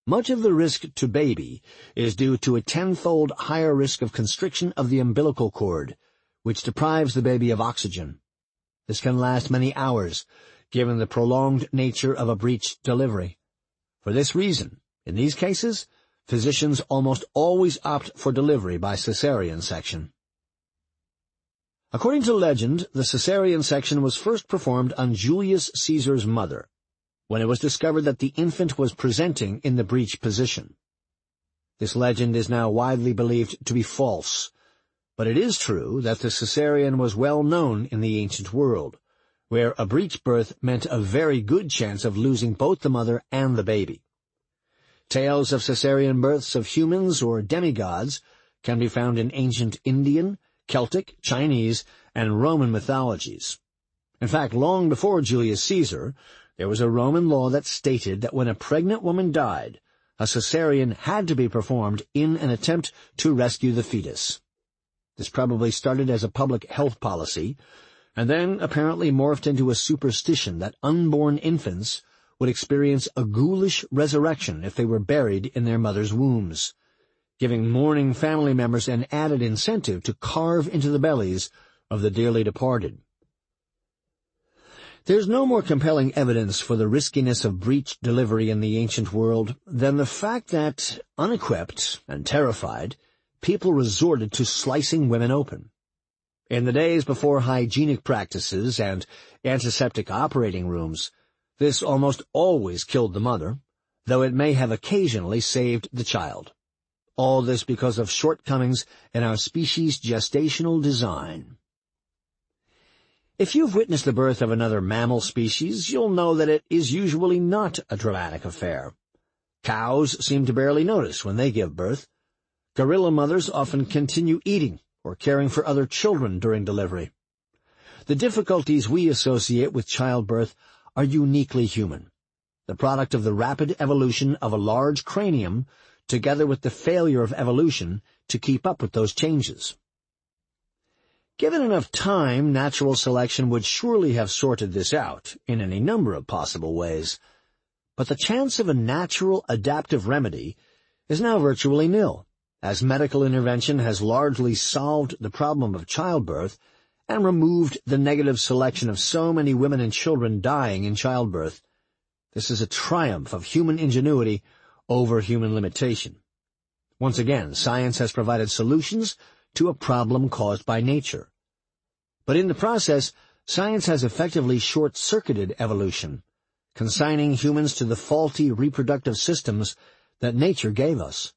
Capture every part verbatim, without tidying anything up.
Much of the risk to baby is due to a tenfold higher risk of constriction of the umbilical cord, which deprives the baby of oxygen. This can last many hours, given the prolonged nature of a breech delivery. For this reason, in these cases, physicians almost always opt for delivery by cesarean section. According to legend, the cesarean section was first performed on Julius Caesar's mother, when it was discovered that the infant was presenting in the breech position. This legend is now widely believed to be false, but it is true that the cesarean was well known in the ancient world, where a breech birth meant a very good chance of losing both the mother and the baby. Tales of cesarean births of humans or demigods can be found in ancient Indian, Celtic, Chinese, and Roman mythologies. In fact, long before Julius Caesar, there was a Roman law that stated that when a pregnant woman died, a cesarean had to be performed in an attempt to rescue the fetus. This probably started as a public health policy, and then apparently morphed into a superstition that unborn infants would experience a ghoulish resurrection if they were buried in their mother's wombs, giving mourning family members an added incentive to carve into the bellies of the dearly departed. There's no more compelling evidence for the riskiness of breech delivery in the ancient world than the fact that, unequipped and terrified, people resorted to slicing women open. In the days before hygienic practices and antiseptic operating rooms, this almost always killed the mother, though it may have occasionally saved the child. All this because of shortcomings in our species' gestational design. If you've witnessed the birth of another mammal species, you'll know that it is usually not a dramatic affair. Cows seem to barely notice when they give birth. Gorilla mothers often continue eating or caring for other children during delivery. The difficulties we associate with childbirth are uniquely human, the product of the rapid evolution of a large cranium together with the failure of evolution to keep up with those changes. Given enough time, natural selection would surely have sorted this out in any number of possible ways, but the chance of a natural adaptive remedy is now virtually nil, as medical intervention has largely solved the problem of childbirth and removed the negative selection of so many women and children dying in childbirth. This is a triumph of human ingenuity over human limitation. Once again, science has provided solutions to a problem caused by nature. But in the process, science has effectively short-circuited evolution, consigning humans to the faulty reproductive systems that nature gave us.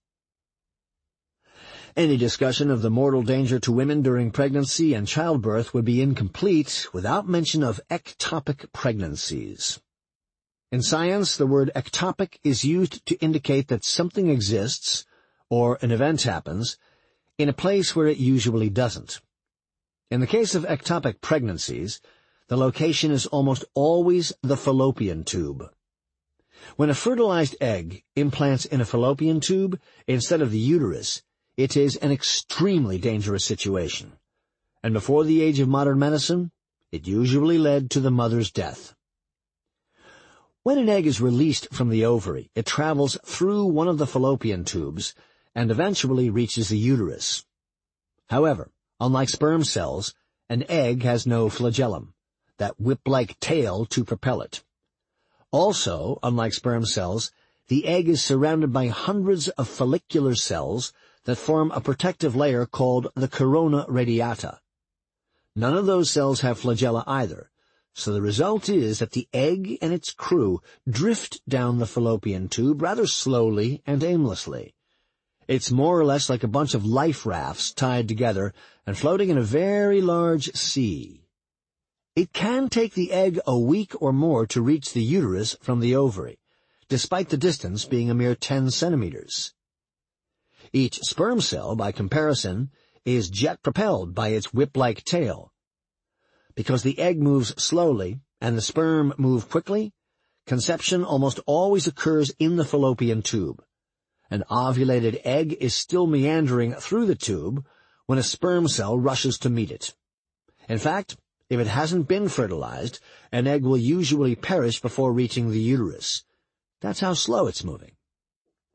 Any discussion of the mortal danger to women during pregnancy and childbirth would be incomplete without mention of ectopic pregnancies. In science, the word ectopic is used to indicate that something exists, or an event happens, in a place where it usually doesn't. In the case of ectopic pregnancies, the location is almost always the fallopian tube. When a fertilized egg implants in a fallopian tube instead of the uterus, it is an extremely dangerous situation, and before the age of modern medicine, it usually led to the mother's death. When an egg is released from the ovary, it travels through one of the fallopian tubes and eventually reaches the uterus. However, unlike sperm cells, an egg has no flagellum, that whip-like tail to propel it. Also, unlike sperm cells, the egg is surrounded by hundreds of follicular cells that form a protective layer called the corona radiata. None of those cells have flagella either, so the result is that the egg and its crew drift down the fallopian tube rather slowly and aimlessly. It's more or less like a bunch of life rafts tied together and floating in a very large sea. It can take the egg a week or more to reach the uterus from the ovary, despite the distance being a mere ten centimeters. Each sperm cell, by comparison, is jet-propelled by its whip-like tail. Because the egg moves slowly and the sperm move quickly, conception almost always occurs in the fallopian tube. An ovulated egg is still meandering through the tube when a sperm cell rushes to meet it. In fact, if it hasn't been fertilized, an egg will usually perish before reaching the uterus. That's how slow it's moving.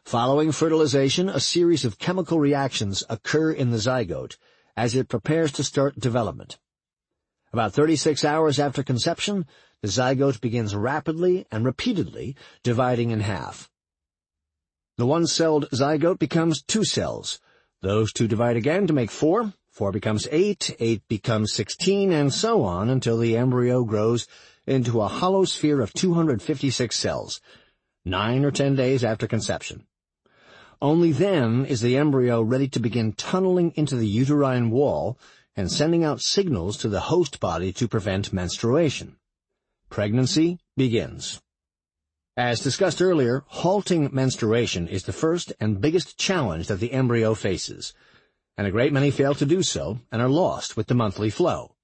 Following fertilization, a series of chemical reactions occur in the zygote as it prepares to start development. About thirty-six hours after conception, the zygote begins rapidly and repeatedly dividing in half. The one-celled zygote becomes two cells. Those two divide again to make four. Four becomes eight, eight becomes sixteen, and so on until the embryo grows into a hollow sphere of two hundred fifty-six cells, nine or ten days after conception. Only then is the embryo ready to begin tunneling into the uterine wall and sending out signals to the host body to prevent menstruation. Pregnancy begins. As discussed earlier, halting menstruation is the first and biggest challenge that the embryo faces, and a great many fail to do so and are lost with the monthly flow.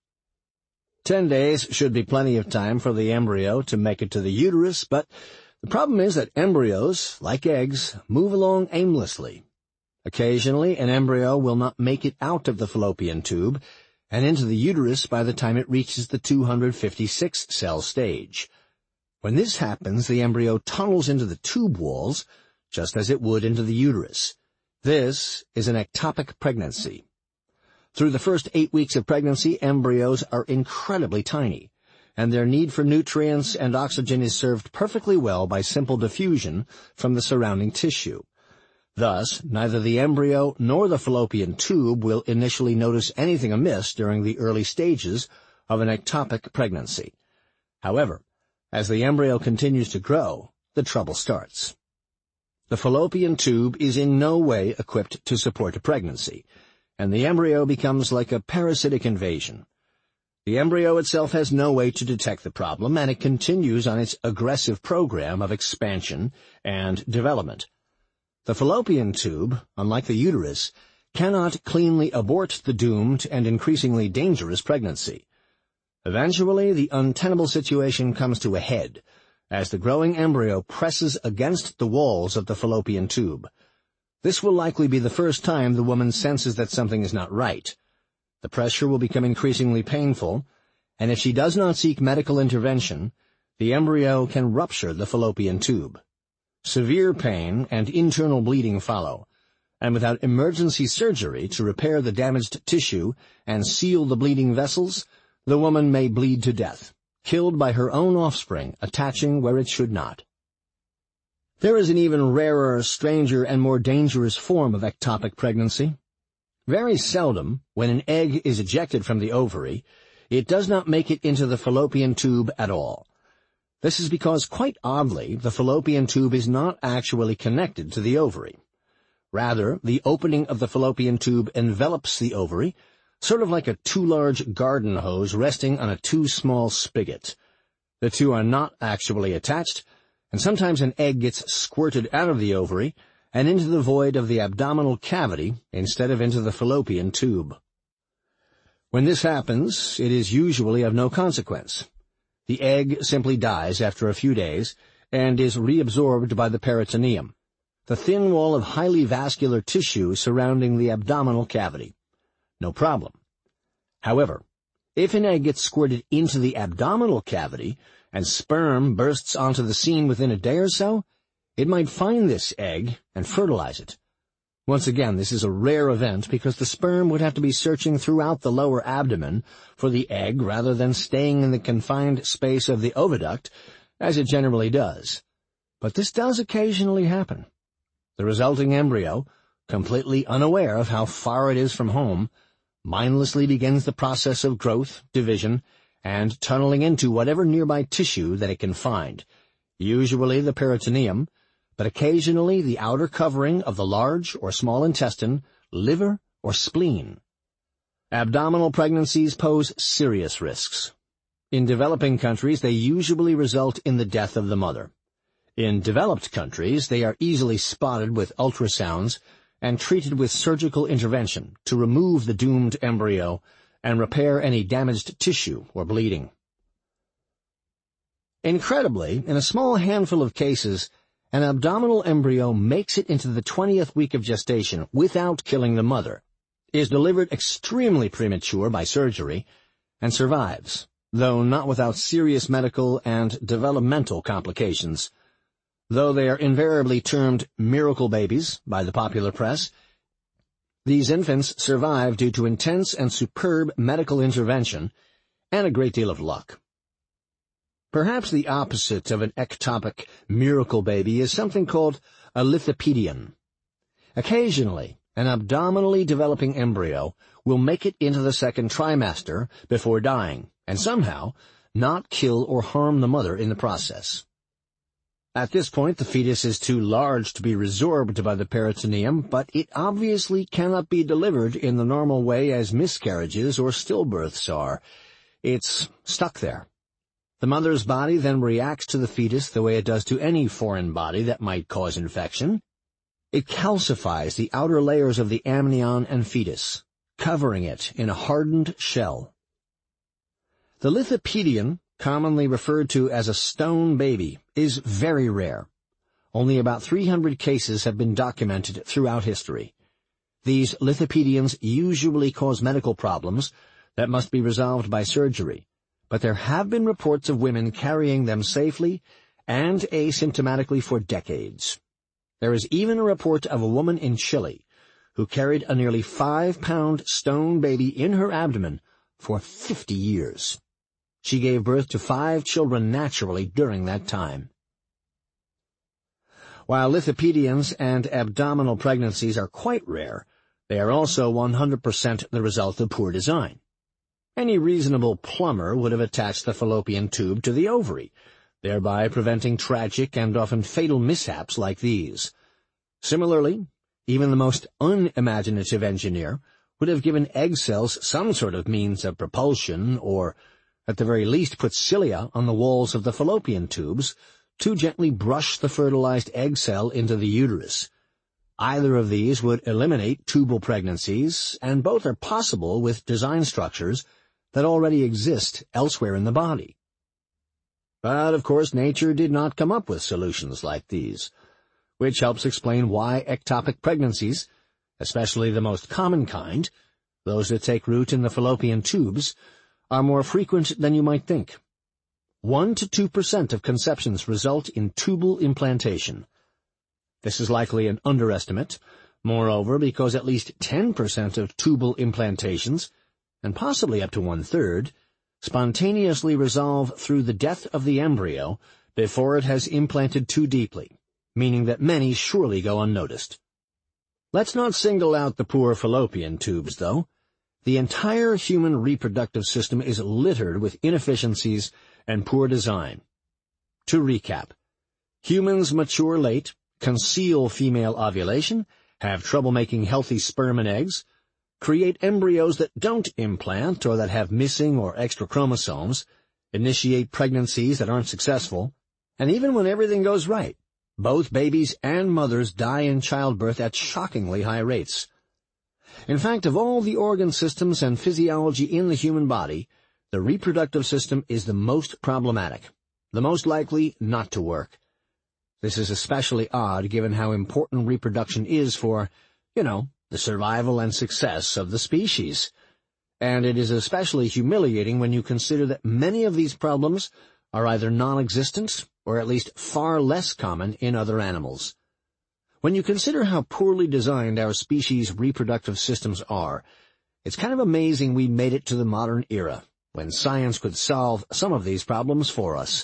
Ten days should be plenty of time for the embryo to make it to the uterus, but the problem is that embryos, like eggs, move along aimlessly. Occasionally, an embryo will not make it out of the fallopian tube and into the uterus by the time it reaches the two hundred fifty-six cell stage. When this happens, the embryo tunnels into the tube walls, just as it would into the uterus. This is an ectopic pregnancy. Through the first eight weeks of pregnancy, embryos are incredibly tiny, and their need for nutrients and oxygen is served perfectly well by simple diffusion from the surrounding tissue. Thus, neither the embryo nor the fallopian tube will initially notice anything amiss during the early stages of an ectopic pregnancy. However, as the embryo continues to grow, the trouble starts. The fallopian tube is in no way equipped to support a pregnancy, and the embryo becomes like a parasitic invasion. The embryo itself has no way to detect the problem, and it continues on its aggressive program of expansion and development. The fallopian tube, unlike the uterus, cannot cleanly abort the doomed and increasingly dangerous pregnancy. Eventually, the untenable situation comes to a head, as the growing embryo presses against the walls of the fallopian tube. This will likely be the first time the woman senses that something is not right. The pressure will become increasingly painful, and if she does not seek medical intervention, the embryo can rupture the fallopian tube. Severe pain and internal bleeding follow, and without emergency surgery to repair the damaged tissue and seal the bleeding vessels, the woman may bleed to death, killed by her own offspring attaching where it should not. There is an even rarer, stranger, and more dangerous form of ectopic pregnancy. Very seldom, when an egg is ejected from the ovary, it does not make it into the fallopian tube at all. This is because, quite oddly, the fallopian tube is not actually connected to the ovary. Rather, the opening of the fallopian tube envelops the ovary, sort of like a too-large garden hose resting on a too-small spigot. The two are not actually attached, and sometimes an egg gets squirted out of the ovary and into the void of the abdominal cavity instead of into the fallopian tube. When this happens, it is usually of no consequence. The egg simply dies after a few days and is reabsorbed by the peritoneum, the thin wall of highly vascular tissue surrounding the abdominal cavity. No problem. However, if an egg gets squirted into the abdominal cavity and sperm bursts onto the scene within a day or so, it might find this egg and fertilize it. Once again, this is a rare event because the sperm would have to be searching throughout the lower abdomen for the egg rather than staying in the confined space of the oviduct, as it generally does. But this does occasionally happen. The resulting embryo, completely unaware of how far it is from home, mindlessly begins the process of growth, division, and tunneling into whatever nearby tissue that it can find, usually the peritoneum, but occasionally the outer covering of the large or small intestine, liver, or spleen. Abdominal pregnancies pose serious risks. In developing countries, they usually result in the death of the mother. In developed countries, they are easily spotted with ultrasounds and treated with surgical intervention to remove the doomed embryo and repair any damaged tissue or bleeding. Incredibly, in a small handful of cases, an abdominal embryo makes it into the twentieth week of gestation without killing the mother, is delivered extremely premature by surgery, and survives, though not without serious medical and developmental complications. Though they are invariably termed miracle babies by the popular press, these infants survive due to intense and superb medical intervention and a great deal of luck. Perhaps the opposite of an ectopic miracle baby is something called a lithopedion. Occasionally, an abdominally developing embryo will make it into the second trimester before dying, and somehow not kill or harm the mother in the process. At this point, the fetus is too large to be resorbed by the peritoneum, but it obviously cannot be delivered in the normal way as miscarriages or stillbirths are. It's stuck there. The mother's body then reacts to the fetus the way it does to any foreign body that might cause infection. It calcifies the outer layers of the amnion and fetus, covering it in a hardened shell. The lithopedion, commonly referred to as a stone baby, is very rare. Only about three hundred cases have been documented throughout history. These lithopedions usually cause medical problems that must be resolved by surgery, but there have been reports of women carrying them safely and asymptomatically for decades. There is even a report of a woman in Chile who carried a nearly five-pound stone baby in her abdomen for fifty years. She gave birth to five children naturally during that time. While lithopedions and abdominal pregnancies are quite rare, they are also one hundred percent the result of poor design. Any reasonable plumber would have attached the fallopian tube to the ovary, thereby preventing tragic and often fatal mishaps like these. Similarly, even the most unimaginative engineer would have given egg cells some sort of means of propulsion, or at the very least put cilia on the walls of the fallopian tubes to gently brush the fertilized egg cell into the uterus. Either of these would eliminate tubal pregnancies, and both are possible with design structures that already exist elsewhere in the body. But, of course, nature did not come up with solutions like these, which helps explain why ectopic pregnancies, especially the most common kind, those that take root in the fallopian tubes, are more frequent than you might think. One to two percent of conceptions result in tubal implantation. This is likely an underestimate, moreover, because at least ten percent of tubal implantations, and possibly up to one-third, spontaneously resolve through the death of the embryo before it has implanted too deeply, meaning that many surely go unnoticed. Let's not single out the poor fallopian tubes, though. The entire human reproductive system is littered with inefficiencies and poor design. To recap, humans mature late, conceal female ovulation, have trouble making healthy sperm and eggs, create embryos that don't implant or that have missing or extra chromosomes, initiate pregnancies that aren't successful, and even when everything goes right, both babies and mothers die in childbirth at shockingly high rates. In fact, of all the organ systems and physiology in the human body, the reproductive system is the most problematic, the most likely not to work. This is especially odd given how important reproduction is for, you know, the survival and success of the species. And it is especially humiliating when you consider that many of these problems are either non-existent or at least far less common in other animals. When you consider how poorly designed our species' reproductive systems are, it's kind of amazing we made it to the modern era, when science could solve some of these problems for us.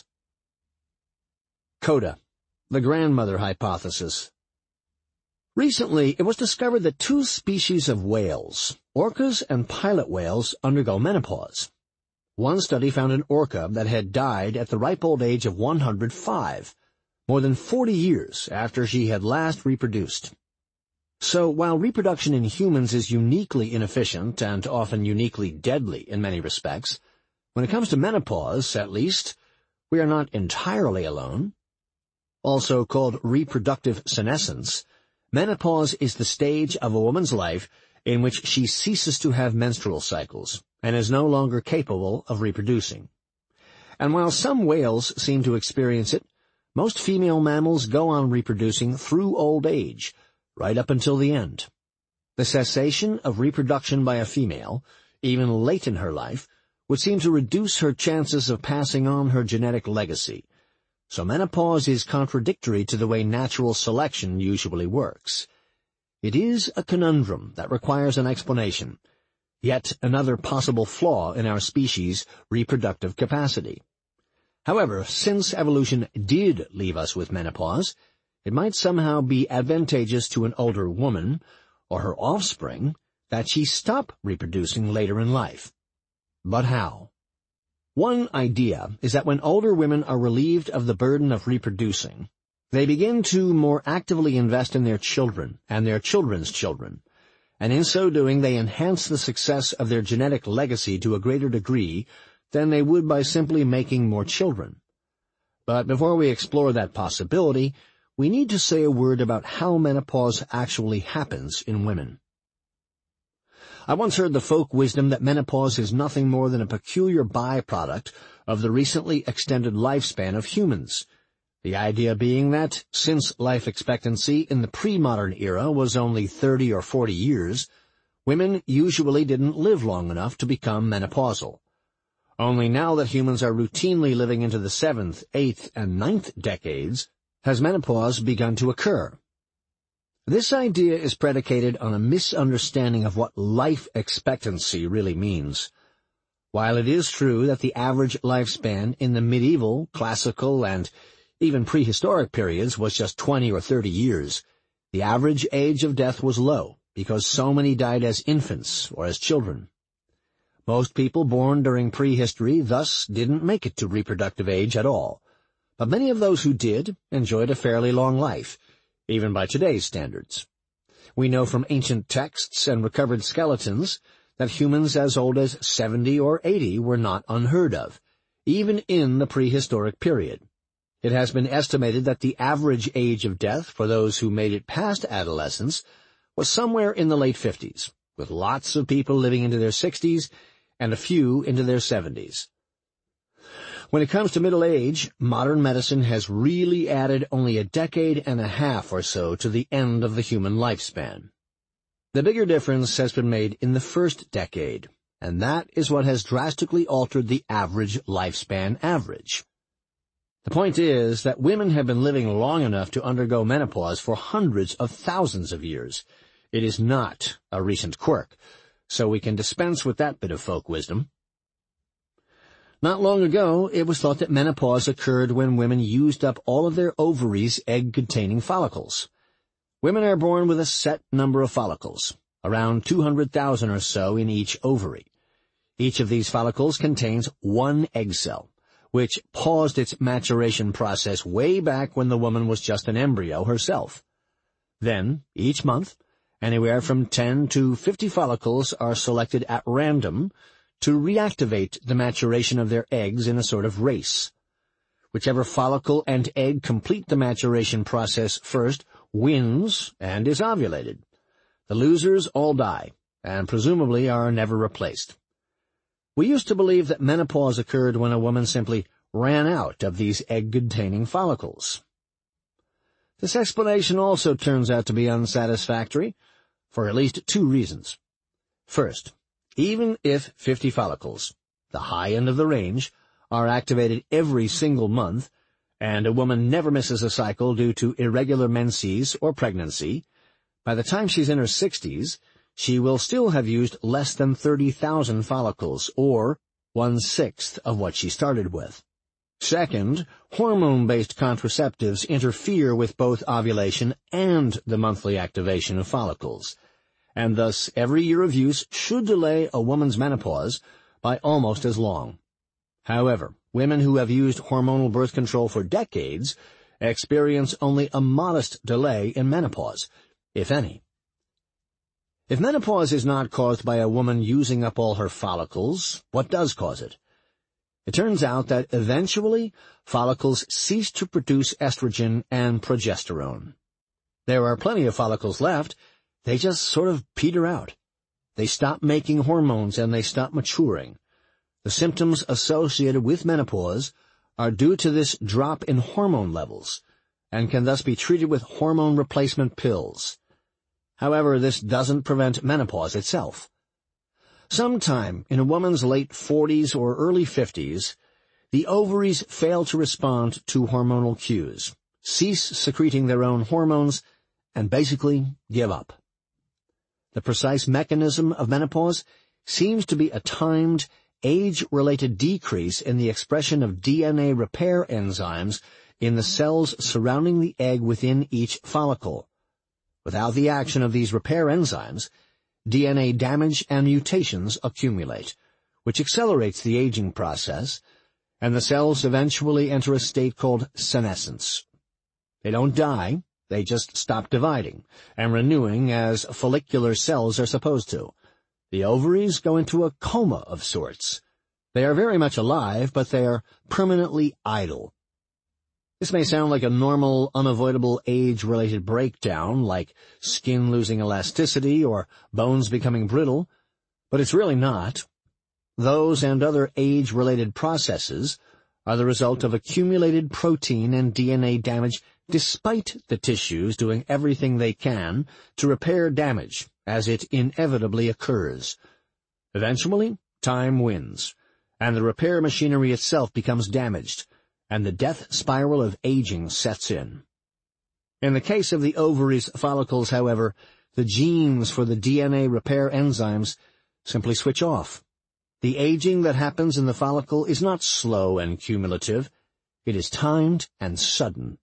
CODA, the grandmother hypothesis. Recently, it was discovered that two species of whales, orcas and pilot whales, undergo menopause. One study found an orca that had died at the ripe old age of one hundred five, more than forty years after she had last reproduced. So, while reproduction in humans is uniquely inefficient and often uniquely deadly in many respects, when it comes to menopause, at least, we are not entirely alone. Also called reproductive senescence, menopause is the stage of a woman's life in which she ceases to have menstrual cycles and is no longer capable of reproducing. And while some whales seem to experience it, most female mammals go on reproducing through old age, right up until the end. The cessation of reproduction by a female, even late in her life, would seem to reduce her chances of passing on her genetic legacy, so menopause is contradictory to the way natural selection usually works. It is a conundrum that requires an explanation, yet another possible flaw in our species' reproductive capacity. However, since evolution did leave us with menopause, it might somehow be advantageous to an older woman, or her offspring, that she stop reproducing later in life. But how? One idea is that when older women are relieved of the burden of reproducing, they begin to more actively invest in their children and their children's children, and in so doing they enhance the success of their genetic legacy to a greater degree than they would by simply making more children. But before we explore that possibility, we need to say a word about how menopause actually happens in women. I once heard the folk wisdom that menopause is nothing more than a peculiar byproduct of the recently extended lifespan of humans, the idea being that, since life expectancy in the pre-modern era was only thirty or forty years, women usually didn't live long enough to become menopausal. Only now that humans are routinely living into the seventh, eighth, and ninth decades has menopause begun to occur. This idea is predicated on a misunderstanding of what life expectancy really means. While it is true that the average lifespan in the medieval, classical, and even prehistoric periods was just twenty or thirty years, the average age of death was low because so many died as infants or as children. Most people born during prehistory thus didn't make it to reproductive age at all, but many of those who did enjoyed a fairly long life, even by today's standards. We know from ancient texts and recovered skeletons that humans as old as seventy or eighty were not unheard of, even in the prehistoric period. It has been estimated that the average age of death for those who made it past adolescence was somewhere in the late fifties, with lots of people living into their sixties and a few into their seventies. When it comes to middle age, modern medicine has really added only a decade and a half or so to the end of the human lifespan. The bigger difference has been made in the first decade, and that is what has drastically altered the average lifespan average. The point is that women have been living long enough to undergo menopause for hundreds of thousands of years. It is not a recent quirk, so we can dispense with that bit of folk wisdom. Not long ago, it was thought that menopause occurred when women used up all of their ovaries' egg-containing follicles. Women are born with a set number of follicles, around two hundred thousand or so in each ovary. Each of these follicles contains one egg cell, which paused its maturation process way back when the woman was just an embryo herself. Then, each month, anywhere from ten to fifty follicles are selected at random to reactivate the maturation of their eggs in a sort of race. Whichever follicle and egg complete the maturation process first wins and is ovulated. The losers all die, and presumably are never replaced. We used to believe that menopause occurred when a woman simply ran out of these egg-containing follicles. This explanation also turns out to be unsatisfactory, for at least two reasons. First, even if fifty follicles, the high end of the range, are activated every single month, and a woman never misses a cycle due to irregular menses or pregnancy, by the time she's in her sixties, she will still have used less than thirty thousand follicles, or one-sixth of what she started with. Second, hormone-based contraceptives interfere with both ovulation and the monthly activation of follicles, and thus every year of use should delay a woman's menopause by almost as long. However, women who have used hormonal birth control for decades experience only a modest delay in menopause, if any. If menopause is not caused by a woman using up all her follicles, what does cause it? It turns out that eventually follicles cease to produce estrogen and progesterone. There are plenty of follicles left, they just sort of peter out. They stop making hormones and they stop maturing. The symptoms associated with menopause are due to this drop in hormone levels, and can thus be treated with hormone replacement pills. However, this doesn't prevent menopause itself. Sometime in a woman's late forties or early fifties, the ovaries fail to respond to hormonal cues, cease secreting their own hormones, and basically give up. The precise mechanism of menopause seems to be a timed, age-related decrease in the expression of D N A repair enzymes in the cells surrounding the egg within each follicle. Without the action of these repair enzymes, D N A damage and mutations accumulate, which accelerates the aging process, and the cells eventually enter a state called senescence. They don't die, they just stop dividing and renewing as follicular cells are supposed to. The ovaries go into a coma of sorts. They are very much alive, but they are permanently idle. This may sound like a normal, unavoidable age-related breakdown, like skin losing elasticity or bones becoming brittle, but it's really not. Those and other age-related processes are the result of accumulated protein and D N A damage despite the tissues doing everything they can to repair damage as it inevitably occurs. Eventually, time wins, and the repair machinery itself becomes damaged, and the death spiral of aging sets in. In the case of the ovaries' follicles, however, the genes for the D N A repair enzymes simply switch off. The aging that happens in the follicle is not slow and cumulative. It is timed and sudden.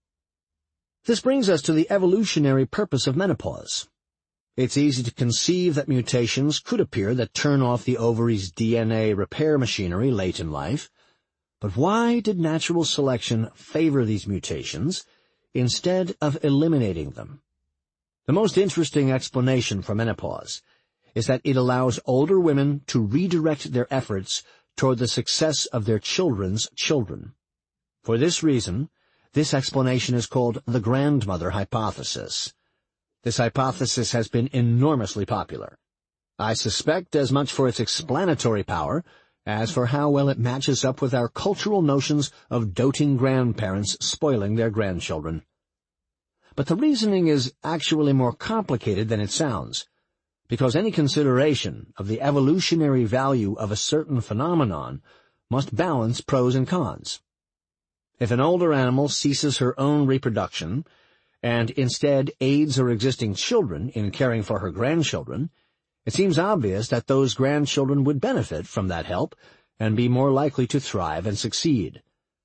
This brings us to the evolutionary purpose of menopause. It's easy to conceive that mutations could appear that turn off the ovaries' D N A repair machinery late in life. But why did natural selection favor these mutations instead of eliminating them? The most interesting explanation for menopause is that it allows older women to redirect their efforts toward the success of their children's children. For this reason, this explanation is called the grandmother hypothesis. This hypothesis has been enormously popular. I suspect as much for its explanatory power as for how well it matches up with our cultural notions of doting grandparents spoiling their grandchildren. But the reasoning is actually more complicated than it sounds, because any consideration of the evolutionary value of a certain phenomenon must balance pros and cons. If an older animal ceases her own reproduction and instead aids her existing children in caring for her grandchildren, it seems obvious that those grandchildren would benefit from that help and be more likely to thrive and succeed.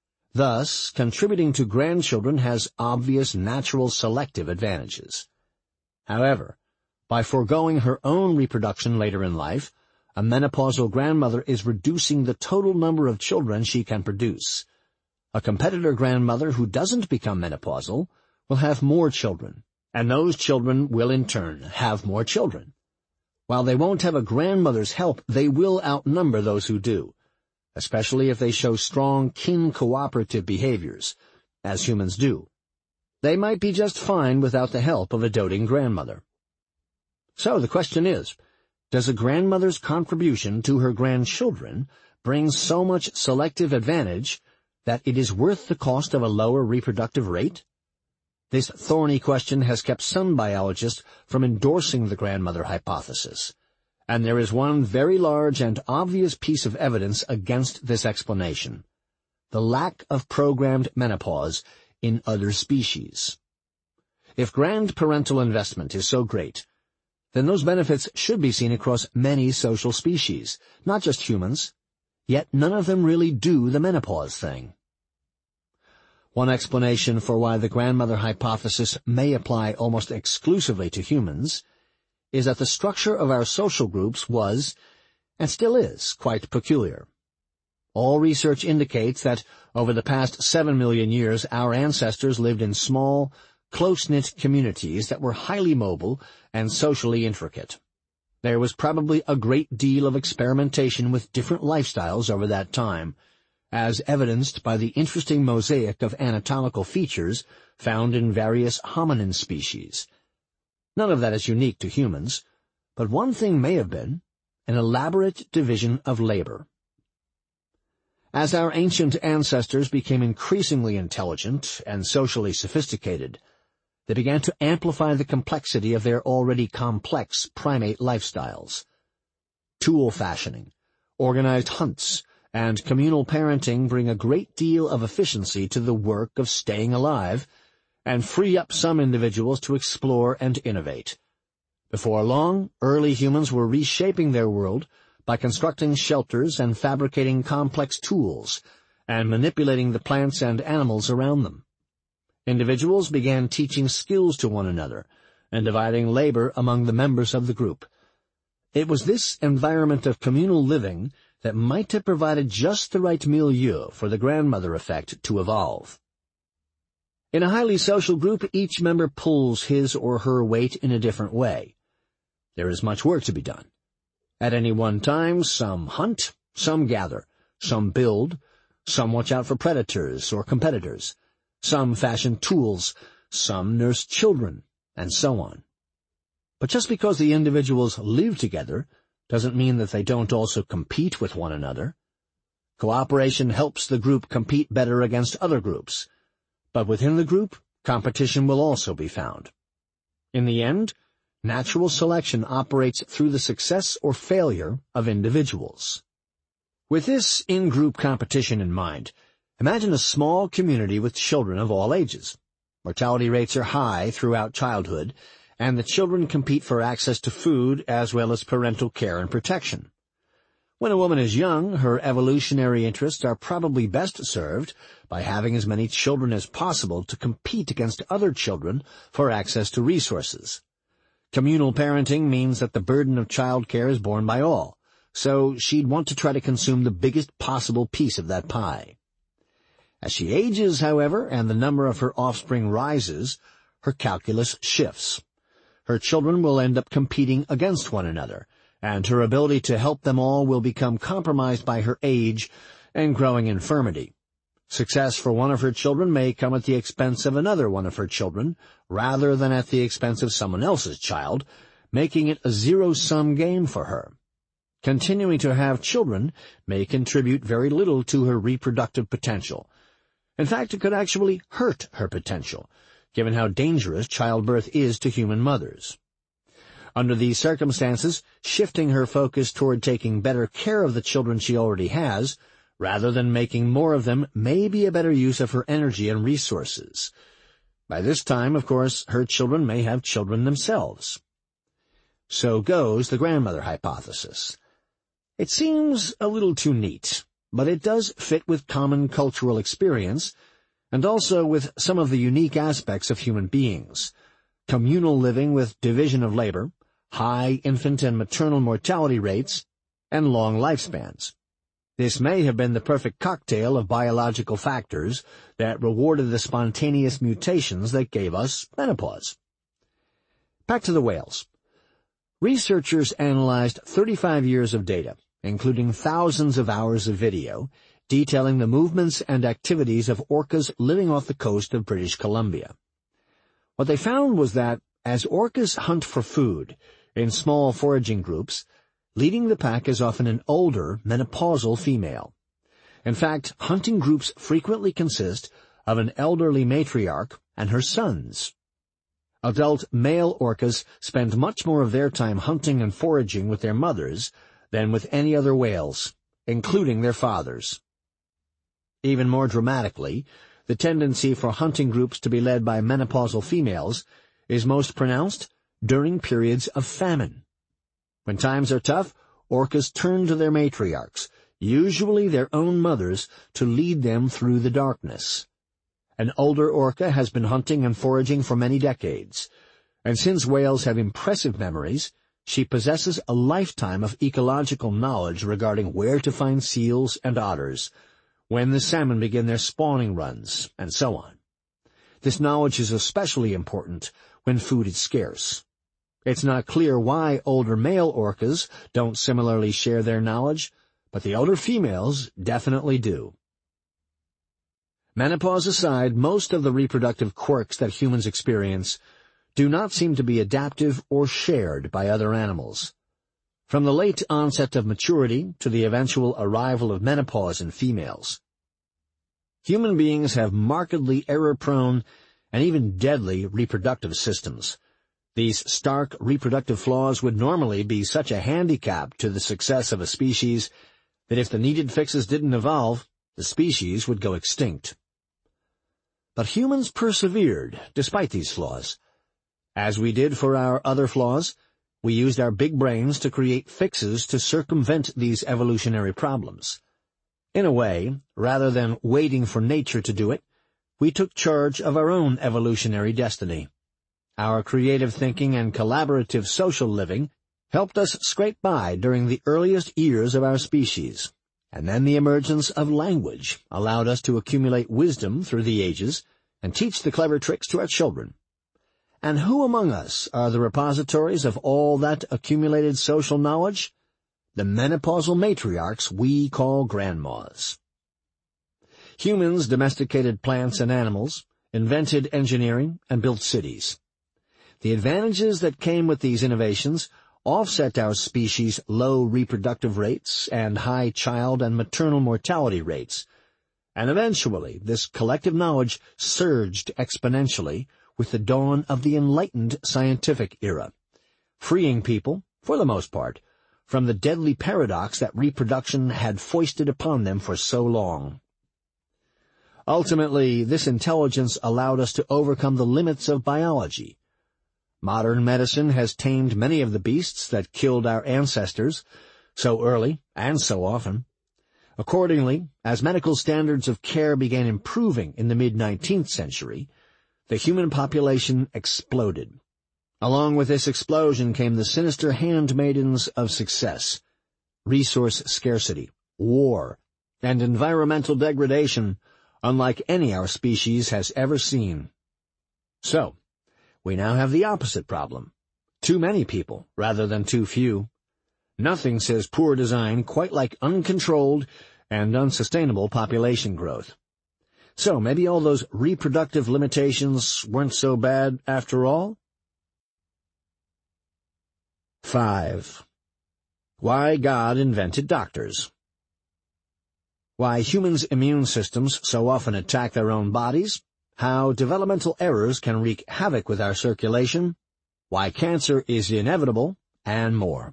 Thus, contributing to grandchildren has obvious natural selective advantages. However, by foregoing her own reproduction later in life, a menopausal grandmother is reducing the total number of children she can produce. A competitor grandmother who doesn't become menopausal will have more children, and those children will in turn have more children. While they won't have a grandmother's help, they will outnumber those who do, especially if they show strong kin-cooperative behaviors, as humans do. They might be just fine without the help of a doting grandmother. So the question is, does a grandmother's contribution to her grandchildren bring so much selective advantage that it is worth the cost of a lower reproductive rate? This thorny question has kept some biologists from endorsing the grandmother hypothesis, and there is one very large and obvious piece of evidence against this explanation: the lack of programmed menopause in other species. If grandparental investment is so great, then those benefits should be seen across many social species, not just humans, yet none of them really do the menopause thing. One explanation for why the grandmother hypothesis may apply almost exclusively to humans is that the structure of our social groups was, and still is, quite peculiar. All research indicates that over the past seven million years our ancestors lived in small, close-knit communities that were highly mobile and socially intricate. There was probably a great deal of experimentation with different lifestyles over that time, as evidenced by the interesting mosaic of anatomical features found in various hominin species. None of that is unique to humans, but one thing may have been: an elaborate division of labor. As our ancient ancestors became increasingly intelligent and socially sophisticated, they began to amplify the complexity of their already complex primate lifestyles. Tool fashioning, organized hunts, and communal parenting bring a great deal of efficiency to the work of staying alive and free up some individuals to explore and innovate. Before long, early humans were reshaping their world by constructing shelters and fabricating complex tools and manipulating the plants and animals around them. Individuals began teaching skills to one another and dividing labor among the members of the group. It was this environment of communal living that might have provided just the right milieu for the grandmother effect to evolve. In a highly social group, each member pulls his or her weight in a different way. There is much work to be done. At any one time, some hunt, some gather, some build, some watch out for predators or competitors, some fashion tools, some nurse children, and so on. But just because the individuals live together doesn't mean that they don't also compete with one another. Cooperation helps the group compete better against other groups, but within the group, competition will also be found. In the end, natural selection operates through the success or failure of individuals. With this in-group competition in mind, imagine a small community with children of all ages. Mortality rates are high throughout childhood, and the children compete for access to food as well as parental care and protection. When a woman is young, her evolutionary interests are probably best served by having as many children as possible to compete against other children for access to resources. Communal parenting means that the burden of child care is borne by all, so she'd want to try to consume the biggest possible piece of that pie. As she ages, however, and the number of her offspring rises, her calculus shifts. Her children will end up competing against one another, and her ability to help them all will become compromised by her age and growing infirmity. Success for one of her children may come at the expense of another one of her children, rather than at the expense of someone else's child, making it a zero-sum game for her. Continuing to have children may contribute very little to her reproductive potential. In fact, it could actually hurt her potential, given how dangerous childbirth is to human mothers. Under these circumstances, shifting her focus toward taking better care of the children she already has, rather than making more of them, may be a better use of her energy and resources. By this time, of course, her children may have children themselves. So goes the grandmother hypothesis. It seems a little too neat, but it does fit with common cultural experience, and also with some of the unique aspects of human beings: communal living with division of labor, high infant and maternal mortality rates, and long lifespans. This may have been the perfect cocktail of biological factors that rewarded the spontaneous mutations that gave us menopause. Back to the whales. Researchers analyzed thirty-five years of data, including thousands of hours of video, detailing the movements and activities of orcas living off the coast of British Columbia. What they found was that, as orcas hunt for food in small foraging groups, leading the pack is often an older, menopausal female. In fact, hunting groups frequently consist of an elderly matriarch and her sons. Adult male orcas spend much more of their time hunting and foraging with their mothers than with any other whales, including their fathers. Even more dramatically, the tendency for hunting groups to be led by menopausal females is most pronounced during periods of famine. When times are tough, orcas turn to their matriarchs, usually their own mothers, to lead them through the darkness. An older orca has been hunting and foraging for many decades, and since whales have impressive memories, she possesses a lifetime of ecological knowledge regarding where to find seals and otters, when the salmon begin their spawning runs, and so on. This knowledge is especially important when food is scarce. It's not clear why older male orcas don't similarly share their knowledge, but the older females definitely do. Menopause aside, most of the reproductive quirks that humans experience do not seem to be adaptive or shared by other animals. From the late onset of maturity to the eventual arrival of menopause in females, human beings have markedly error-prone and even deadly reproductive systems. These stark reproductive flaws would normally be such a handicap to the success of a species that if the needed fixes didn't evolve, the species would go extinct. But humans persevered despite these flaws. As we did for our other flaws, we used our big brains to create fixes to circumvent these evolutionary problems. In a way, rather than waiting for nature to do it, we took charge of our own evolutionary destiny. Our creative thinking and collaborative social living helped us scrape by during the earliest years of our species, and then the emergence of language allowed us to accumulate wisdom through the ages and teach the clever tricks to our children. And who among us are the repositories of all that accumulated social knowledge? The menopausal matriarchs we call grandmas. Humans domesticated plants and animals, invented engineering, and built cities. The advantages that came with these innovations offset our species' low reproductive rates and high child and maternal mortality rates, and eventually this collective knowledge surged exponentially with the dawn of the enlightened scientific era, freeing people, for the most part, from the deadly paradox that reproduction had foisted upon them for so long. Ultimately, this intelligence allowed us to overcome the limits of biology. Modern medicine has tamed many of the beasts that killed our ancestors so early and so often. Accordingly, as medical standards of care began improving in the mid-nineteenth century, the human population exploded. Along with this explosion came the sinister handmaidens of success, resource scarcity, war, and environmental degradation unlike any our species has ever seen. So, we now have the opposite problem. Too many people rather than too few. Nothing says poor design quite like uncontrolled and unsustainable population growth. So maybe all those reproductive limitations weren't so bad after all? Five. Why God invented doctors. Why humans' immune systems so often attack their own bodies, how developmental errors can wreak havoc with our circulation, why cancer is inevitable, and more.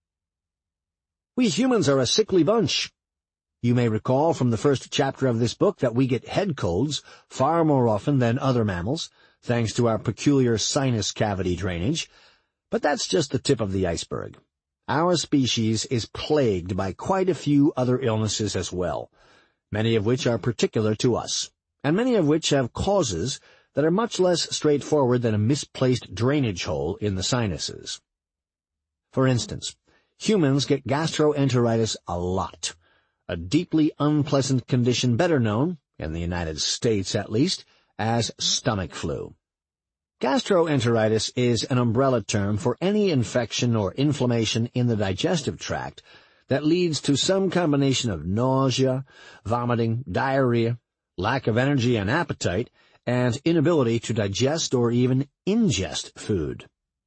We humans are a sickly bunch. You may recall from the first chapter of this book that we get head colds far more often than other mammals, thanks to our peculiar sinus cavity drainage, but that's just the tip of the iceberg. Our species is plagued by quite a few other illnesses as well, many of which are particular to us, and many of which have causes that are much less straightforward than a misplaced drainage hole in the sinuses. For instance, humans get gastroenteritis a lot, a deeply unpleasant condition better known, in the United States at least, as stomach flu. Gastroenteritis is an umbrella term for any infection or inflammation in the digestive tract that leads to some combination of nausea, vomiting, diarrhea, lack of energy and appetite, and inability to digest or even ingest food.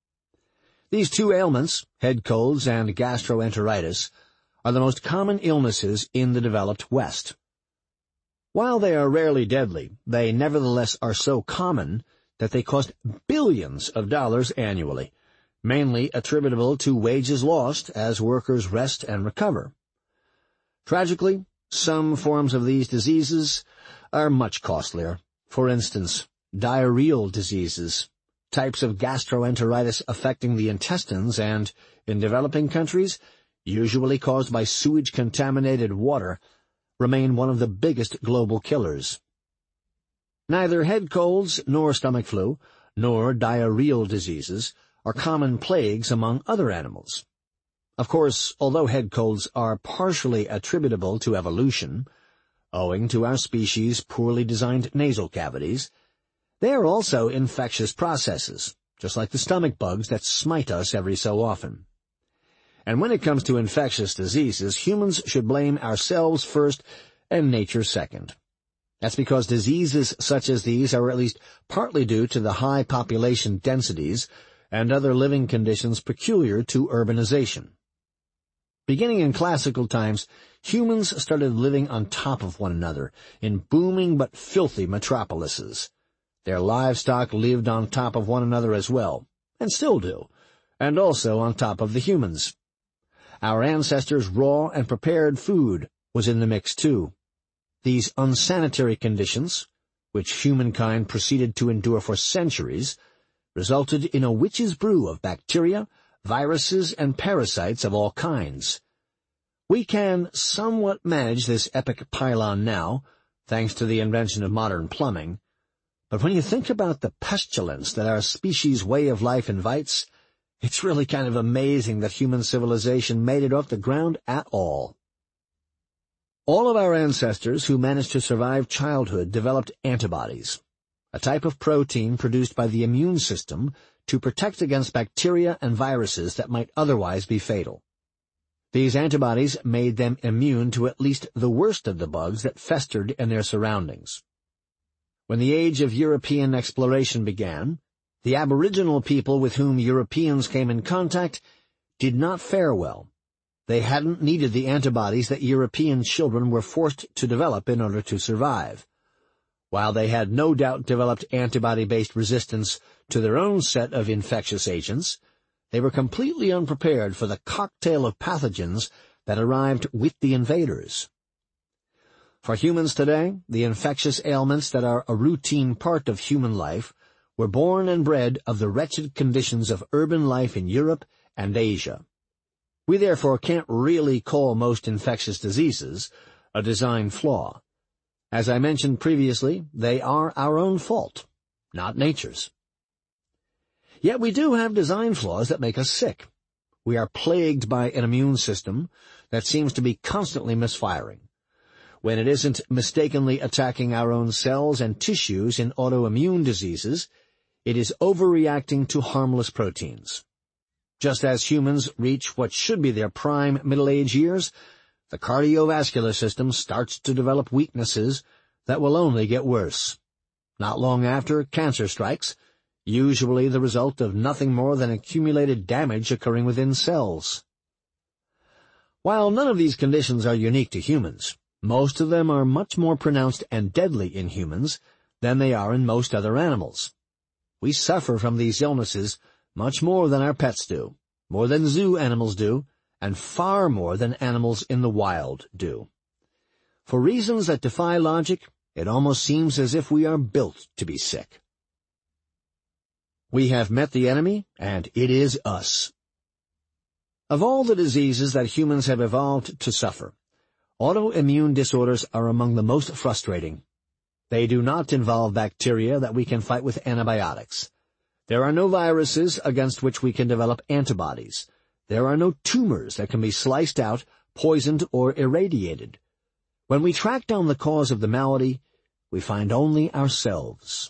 These two ailments, head colds and gastroenteritis, are the most common illnesses in the developed West. While they are rarely deadly, they nevertheless are so common that they cost billions of dollars annually, mainly attributable to wages lost as workers rest and recover. Tragically, some forms of these diseases are much costlier. For instance, diarrheal diseases, types of gastroenteritis affecting the intestines and, in developing countries, usually caused by sewage-contaminated water, remain one of the biggest global killers. Neither head colds nor stomach flu, nor diarrheal diseases are common plagues among other animals. Of course, although head colds are partially attributable to evolution, owing to our species' poorly designed nasal cavities, they are also infectious processes, just like the stomach bugs that smite us every so often. And when it comes to infectious diseases, humans should blame ourselves first and nature second. That's because diseases such as these are at least partly due to the high population densities and other living conditions peculiar to urbanization. Beginning in classical times, humans started living on top of one another in booming but filthy metropolises. Their livestock lived on top of one another as well, and still do, and also on top of the humans. Our ancestors' raw and prepared food was in the mix too. These unsanitary conditions, which humankind proceeded to endure for centuries, resulted in a witch's brew of bacteria, viruses, and parasites of all kinds. We can somewhat manage this epic pylon now, thanks to the invention of modern plumbing, but when you think about the pestilence that our species' way of life invites, it's really kind of amazing that human civilization made it off the ground at all. All of our ancestors who managed to survive childhood developed antibodies, a type of protein produced by the immune system to protect against bacteria and viruses that might otherwise be fatal. These antibodies made them immune to at least the worst of the bugs that festered in their surroundings. When the age of European exploration began, the aboriginal people with whom Europeans came in contact did not fare well. They hadn't needed the antibodies that European children were forced to develop in order to survive. While they had no doubt developed antibody-based resistance to their own set of infectious agents, they were completely unprepared for the cocktail of pathogens that arrived with the invaders. For humans today, the infectious ailments that are a routine part of human life were born and bred of the wretched conditions of urban life in Europe and Asia. We therefore can't really call most infectious diseases a design flaw. As I mentioned previously, they are our own fault, not nature's. Yet we do have design flaws that make us sick. We are plagued by an immune system that seems to be constantly misfiring. When it isn't mistakenly attacking our own cells and tissues in autoimmune diseases, it is overreacting to harmless proteins. Just as humans reach what should be their prime middle-age years, the cardiovascular system starts to develop weaknesses that will only get worse. Not long after, cancer strikes, usually the result of nothing more than accumulated damage occurring within cells. While none of these conditions are unique to humans, most of them are much more pronounced and deadly in humans than they are in most other animals. We suffer from these illnesses much more than our pets do, more than zoo animals do, and far more than animals in the wild do. For reasons that defy logic, it almost seems as if we are built to be sick. We have met the enemy, and it is us. Of all the diseases that humans have evolved to suffer, autoimmune disorders are among the most frustrating. They do not involve bacteria that we can fight with antibiotics. There are no viruses against which we can develop antibodies. There are no tumors that can be sliced out, poisoned, or irradiated. When we track down the cause of the malady, we find only ourselves.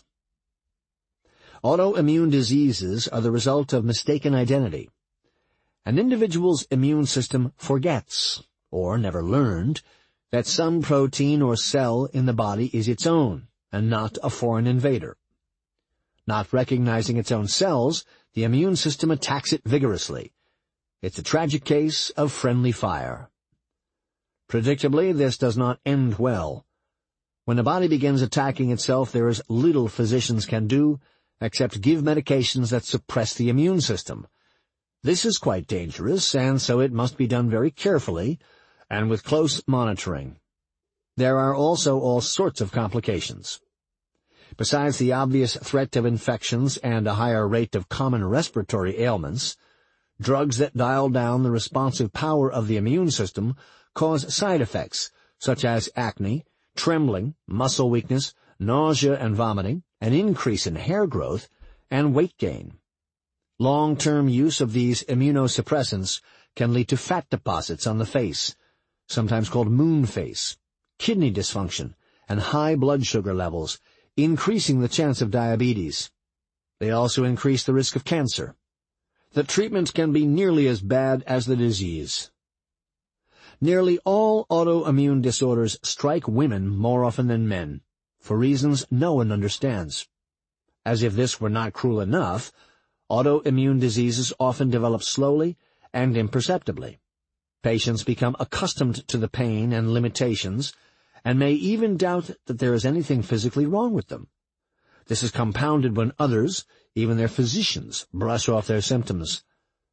Autoimmune diseases are the result of mistaken identity. An individual's immune system forgets, or never learned, that some protein or cell in the body is its own, and not a foreign invader. Not recognizing its own cells, the immune system attacks it vigorously. It's a tragic case of friendly fire. Predictably, this does not end well. When the body begins attacking itself, there is little physicians can do except give medications that suppress the immune system. This is quite dangerous, and so it must be done very carefully and with close monitoring. There are also all sorts of complications. Besides the obvious threat of infections and a higher rate of common respiratory ailments, drugs that dial down the responsive power of the immune system cause side effects such as acne, trembling, muscle weakness, nausea and vomiting, an increase in hair growth, and weight gain. Long-term use of these immunosuppressants can lead to fat deposits on the face, sometimes called moon face, kidney dysfunction, and high blood sugar levels, increasing the chance of diabetes. They also increase the risk of cancer. The treatment can be nearly as bad as the disease. Nearly all autoimmune disorders strike women more often than men, for reasons no one understands. As if this were not cruel enough, autoimmune diseases often develop slowly and imperceptibly. Patients become accustomed to the pain and limitations, and may even doubt that there is anything physically wrong with them. This is compounded when others, even their physicians, brush off their symptoms.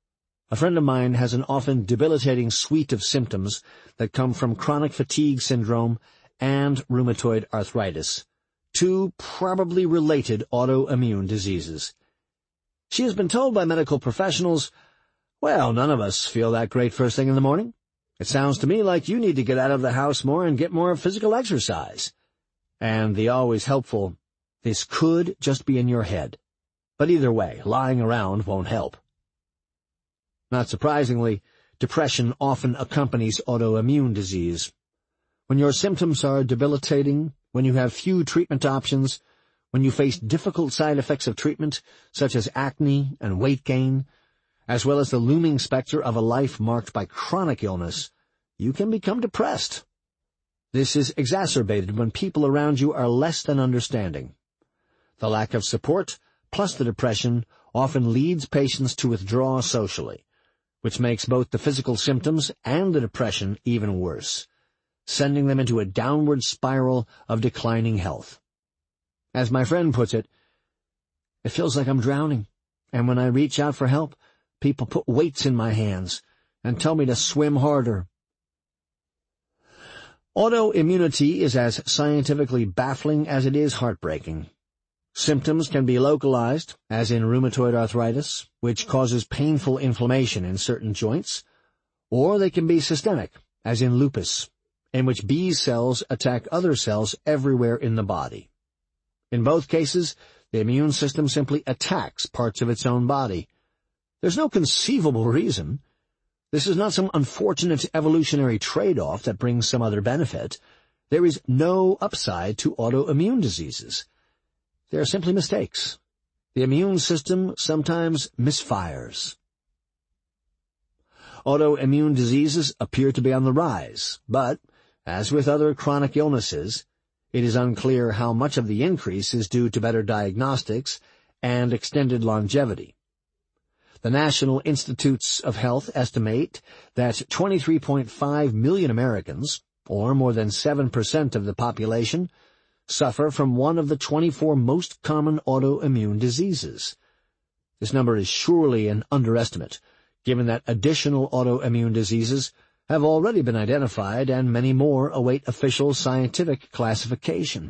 A friend of mine has an often debilitating suite of symptoms that come from chronic fatigue syndrome and rheumatoid arthritis, two probably related autoimmune diseases. She has been told by medical professionals, "Well, none of us feel that great first thing in the morning. It sounds to me like you need to get out of the house more and get more physical exercise." And the always helpful, "This could just be in your head. But either way, lying around won't help." Not surprisingly, depression often accompanies autoimmune disease. When your symptoms are debilitating, when you have few treatment options, when you face difficult side effects of treatment, such as acne and weight gain, as well as the looming specter of a life marked by chronic illness, you can become depressed. This is exacerbated when people around you are less than understanding. The lack of support, plus the depression, often leads patients to withdraw socially, which makes both the physical symptoms and the depression even worse, sending them into a downward spiral of declining health. As my friend puts it, "It feels like I'm drowning, and when I reach out for help, people put weights in my hands and tell me to swim harder." Autoimmunity is as scientifically baffling as it is heartbreaking. Symptoms can be localized, as in rheumatoid arthritis, which causes painful inflammation in certain joints, or they can be systemic, as in lupus, in which B cells attack other cells everywhere in the body. In both cases, the immune system simply attacks parts of its own body. There's no conceivable reason. This is not some unfortunate evolutionary trade-off that brings some other benefit. There is no upside to autoimmune diseases. They are simply mistakes. The immune system sometimes misfires. Autoimmune diseases appear to be on the rise, but, as with other chronic illnesses, it is unclear how much of the increase is due to better diagnostics and extended longevity. The National Institutes of Health estimate that twenty-three point five million Americans, or more than seven percent of the population, suffer from one of the twenty-four most common autoimmune diseases. This number is surely an underestimate, given that additional autoimmune diseases have already been identified and many more await official scientific classification.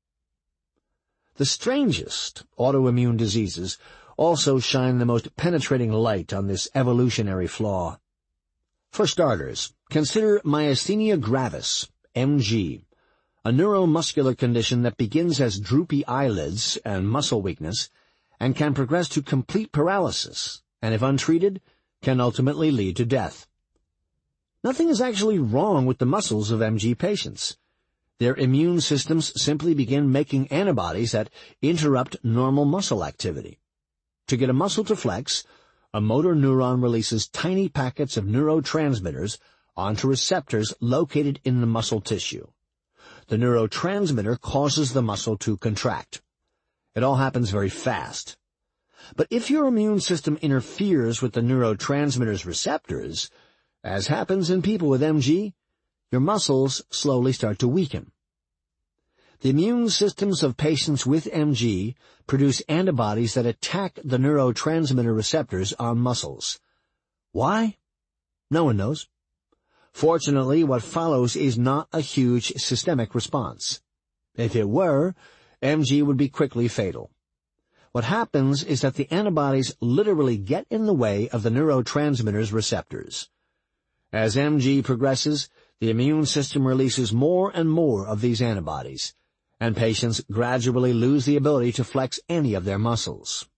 The strangest autoimmune diseases also shine the most penetrating light on this evolutionary flaw. For starters, consider myasthenia gravis, M G, a neuromuscular condition that begins as droopy eyelids and muscle weakness and can progress to complete paralysis, and if untreated, can ultimately lead to death. Nothing is actually wrong with the muscles of M G patients. Their immune systems simply begin making antibodies that interrupt normal muscle activity. To get a muscle to flex, a motor neuron releases tiny packets of neurotransmitters onto receptors located in the muscle tissue. The neurotransmitter causes the muscle to contract. It all happens very fast. But if your immune system interferes with the neurotransmitter's receptors, as happens in people with M G, your muscles slowly start to weaken. The immune systems of patients with M G produce antibodies that attack the neurotransmitter receptors on muscles. Why? No one knows. Fortunately, what follows is not a huge systemic response. If it were, M G would be quickly fatal. What happens is that the antibodies literally get in the way of the neurotransmitter's receptors. As M G progresses, the immune system releases more and more of these antibodies, and patients gradually lose the ability to flex any of their muscles.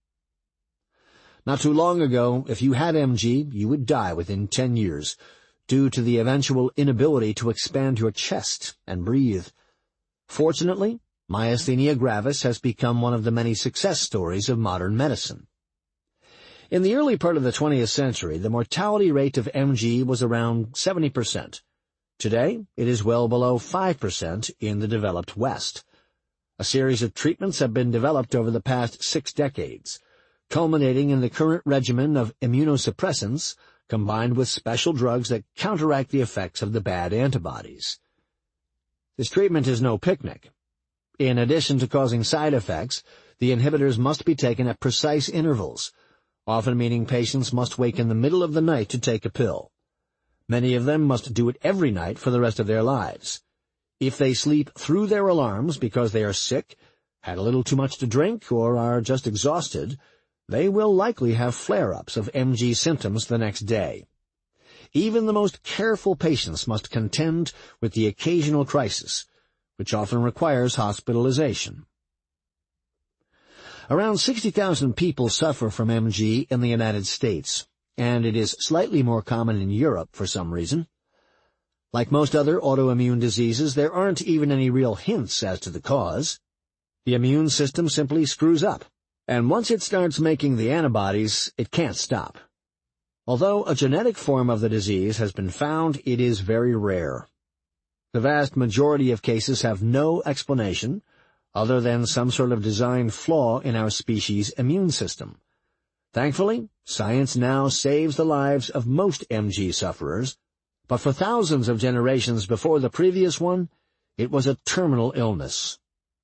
Not too long ago, if you had M G, you would die within ten years, due to the eventual inability to expand your chest and breathe. Fortunately, myasthenia gravis has become one of the many success stories of modern medicine. In the early part of the twentieth century, the mortality rate of M G was around seventy percent. Today, it is well below five percent in the developed West. A series of treatments have been developed over the past six decades, culminating in the current regimen of immunosuppressants combined with special drugs that counteract the effects of the bad antibodies. This treatment is no picnic. In addition to causing side effects, the inhibitors must be taken at precise intervals, often meaning patients must wake in the middle of the night to take a pill. Many of them must do it every night for the rest of their lives. If they sleep through their alarms because they are sick, had a little too much to drink, or are just exhausted, they will likely have flare-ups of M G symptoms the next day. Even the most careful patients must contend with the occasional crisis, which often requires hospitalization. Around sixty thousand people suffer from M G in the United States, and it is slightly more common in Europe for some reason. Like most other autoimmune diseases, there aren't even any real hints as to the cause. The immune system simply screws up, and once it starts making the antibodies, it can't stop. Although a genetic form of the disease has been found, it is very rare. The vast majority of cases have no explanation other than some sort of design flaw in our species' immune system. Thankfully, science now saves the lives of most M G sufferers, but for thousands of generations before the previous one, it was a terminal illness.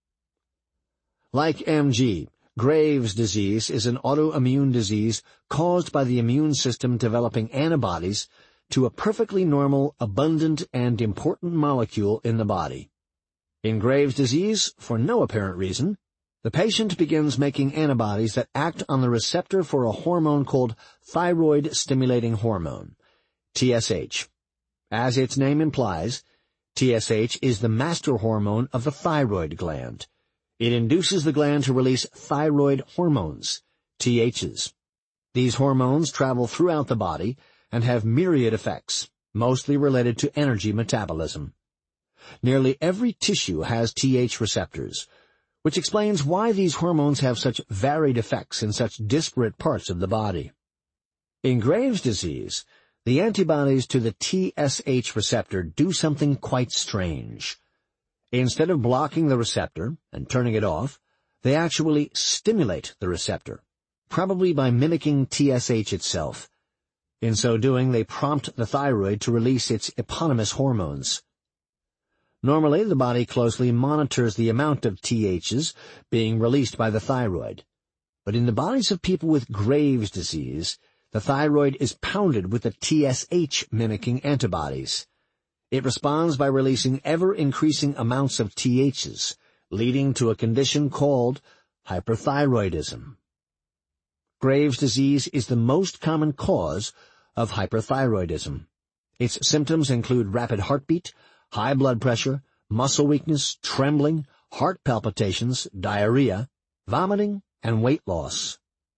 Like M G, Graves' disease is an autoimmune disease caused by the immune system developing antibodies to a perfectly normal, abundant, and important molecule in the body. In Graves' disease, for no apparent reason, the patient begins making antibodies that act on the receptor for a hormone called thyroid-stimulating hormone, T S H. As its name implies, T S H is the master hormone of the thyroid gland. It induces the gland to release thyroid hormones, T Hs. These hormones travel throughout the body and have myriad effects, mostly related to energy metabolism. Nearly every tissue has T H receptors, which explains why these hormones have such varied effects in such disparate parts of the body. In Graves' disease, the antibodies to the T S H receptor do something quite strange. Instead of blocking the receptor and turning it off, they actually stimulate the receptor, probably by mimicking T S H itself. In so doing, they prompt the thyroid to release its eponymous hormones. Normally, the body closely monitors the amount of T Hs being released by the thyroid. But in the bodies of people with Graves' disease, the thyroid is pounded with the T S H-mimicking antibodies. It responds by releasing ever-increasing amounts of T Hs, leading to a condition called hyperthyroidism. Graves' disease is the most common cause of hyperthyroidism. Its symptoms include rapid heartbeat, high blood pressure, muscle weakness, trembling, heart palpitations, diarrhea, vomiting, and weight loss.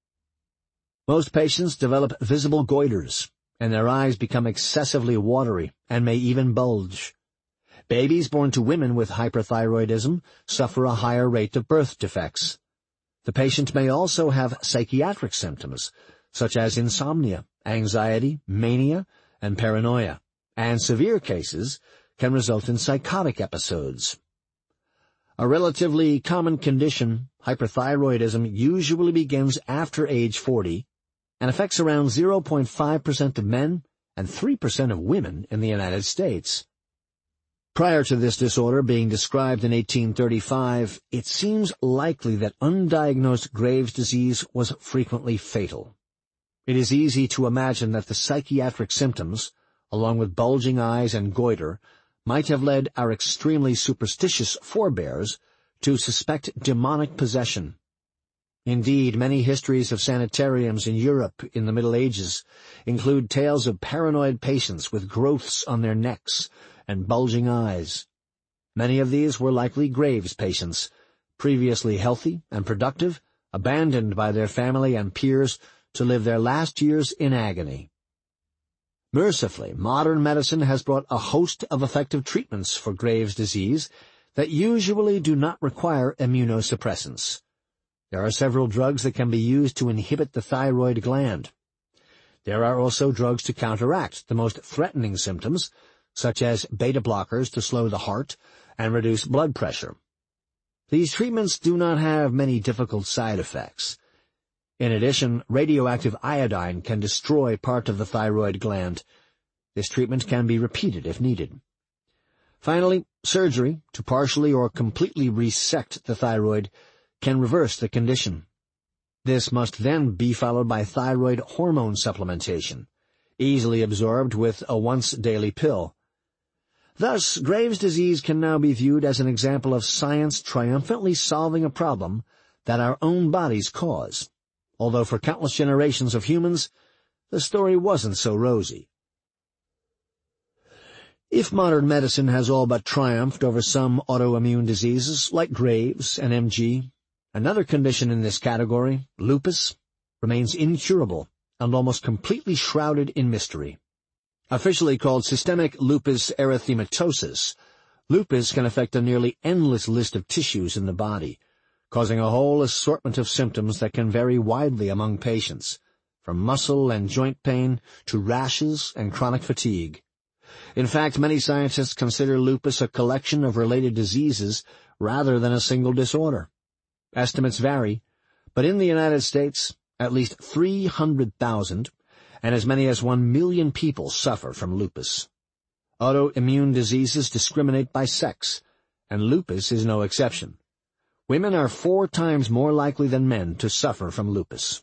Most patients develop visible goiters, and their eyes become excessively watery and may even bulge. Babies born to women with hyperthyroidism suffer a higher rate of birth defects. The patient may also have psychiatric symptoms, such as insomnia, anxiety, mania, and paranoia, and severe cases can result in psychotic episodes. A relatively common condition, hyperthyroidism, usually begins after age forty and affects around zero point five percent of men and three percent of women in the United States. Prior to this disorder being described in eighteen thirty-five, it seems likely that undiagnosed Graves' disease was frequently fatal. It is easy to imagine that the psychiatric symptoms, along with bulging eyes and goiter, might have led our extremely superstitious forebears to suspect demonic possession. Indeed, many histories of sanitariums in Europe in the Middle Ages include tales of paranoid patients with growths on their necks and bulging eyes. Many of these were likely Graves' patients, previously healthy and productive, abandoned by their family and peers to live their last years in agony. Mercifully, modern medicine has brought a host of effective treatments for Graves' disease that usually do not require immunosuppressants. There are several drugs that can be used to inhibit the thyroid gland. There are also drugs to counteract the most threatening symptoms, such as beta blockers to slow the heart and reduce blood pressure. These treatments do not have many difficult side effects. In addition, radioactive iodine can destroy part of the thyroid gland. This treatment can be repeated if needed. Finally, surgery to partially or completely resect the thyroid can reverse the condition. This must then be followed by thyroid hormone supplementation, easily absorbed with a once-daily pill. Thus, Graves' disease can now be viewed as an example of science triumphantly solving a problem that our own bodies cause, although for countless generations of humans, the story wasn't so rosy. If modern medicine has all but triumphed over some autoimmune diseases like Graves' and M G, another condition in this category, lupus, remains incurable and almost completely shrouded in mystery. Officially called systemic lupus erythematosus, lupus can affect a nearly endless list of tissues in the body, causing a whole assortment of symptoms that can vary widely among patients, from muscle and joint pain to rashes and chronic fatigue. In fact, many scientists consider lupus a collection of related diseases rather than a single disorder. Estimates vary, but in the United States, at least three hundred thousand and as many as one million people suffer from lupus. Autoimmune diseases discriminate by sex, and lupus is no exception. Women are four times more likely than men to suffer from lupus.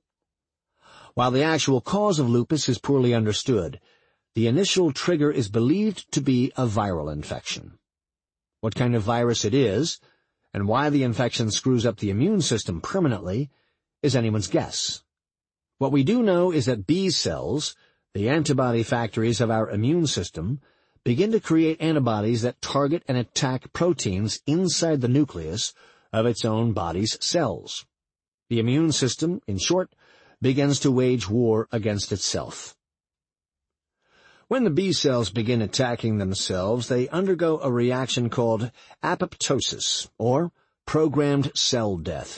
While the actual cause of lupus is poorly understood, the initial trigger is believed to be a viral infection. What kind of virus it is, and why the infection screws up the immune system permanently, is anyone's guess. What we do know is that B cells, the antibody factories of our immune system, begin to create antibodies that target and attack proteins inside the nucleus of its own body's cells. The immune system, in short, begins to wage war against itself. When the B cells begin attacking themselves, they undergo a reaction called apoptosis, or programmed cell death.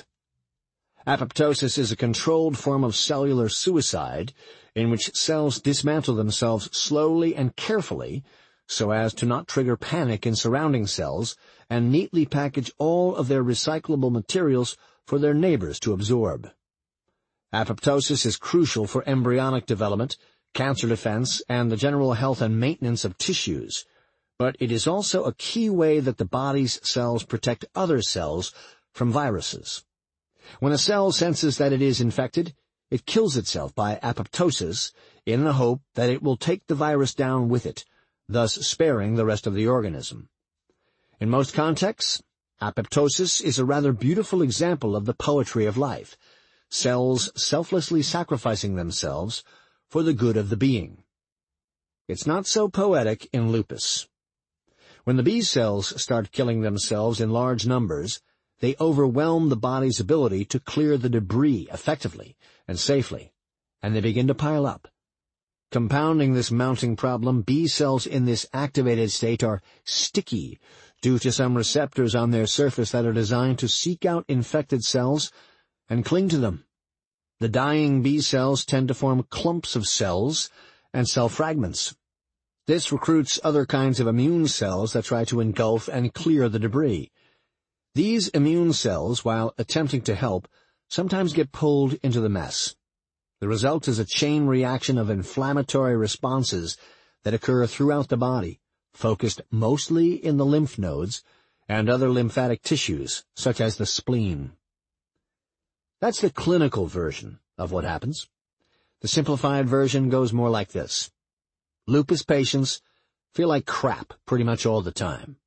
Apoptosis is a controlled form of cellular suicide in which cells dismantle themselves slowly and carefully so as to not trigger panic in surrounding cells and neatly package all of their recyclable materials for their neighbors to absorb. Apoptosis is crucial for embryonic development, cancer defense, and the general health and maintenance of tissues, but it is also a key way that the body's cells protect other cells from viruses. When a cell senses that it is infected, it kills itself by apoptosis in the hope that it will take the virus down with it, thus sparing the rest of the organism. In most contexts, apoptosis is a rather beautiful example of the poetry of life, cells selflessly sacrificing themselves for the good of the being. It's not so poetic in lupus. When the B cells start killing themselves in large numbers, they overwhelm the body's ability to clear the debris effectively and safely, and they begin to pile up. Compounding this mounting problem, B cells in this activated state are sticky due to some receptors on their surface that are designed to seek out infected cells and cling to them. The dying B cells tend to form clumps of cells and cell fragments. This recruits other kinds of immune cells that try to engulf and clear the debris. These immune cells, while attempting to help, sometimes get pulled into the mess. The result is a chain reaction of inflammatory responses that occur throughout the body, focused mostly in the lymph nodes and other lymphatic tissues, such as the spleen. That's the clinical version of what happens. The simplified version goes more like this. Lupus patients feel like crap pretty much all the time.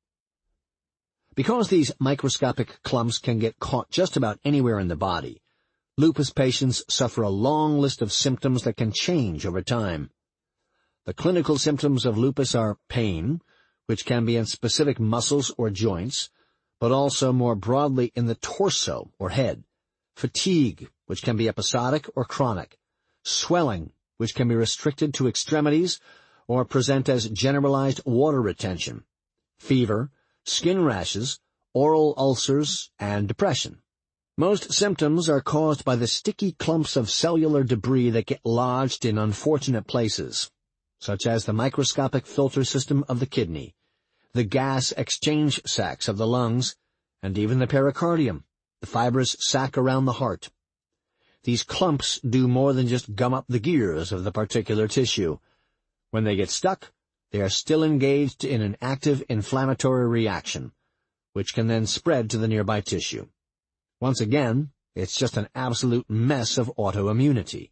Because these microscopic clumps can get caught just about anywhere in the body, lupus patients suffer a long list of symptoms that can change over time. The clinical symptoms of lupus are pain, which can be in specific muscles or joints, but also more broadly in the torso or head, fatigue, which can be episodic or chronic, swelling, which can be restricted to extremities or present as generalized water retention, fever, skin rashes, oral ulcers, and depression. Most symptoms are caused by the sticky clumps of cellular debris that get lodged in unfortunate places, such as the microscopic filter system of the kidney, the gas exchange sacs of the lungs, and even the pericardium, the fibrous sac around the heart. These clumps do more than just gum up the gears of the particular tissue. When they get stuck, they are still engaged in an active inflammatory reaction, which can then spread to the nearby tissue. Once again, It's just an absolute mess of autoimmunity.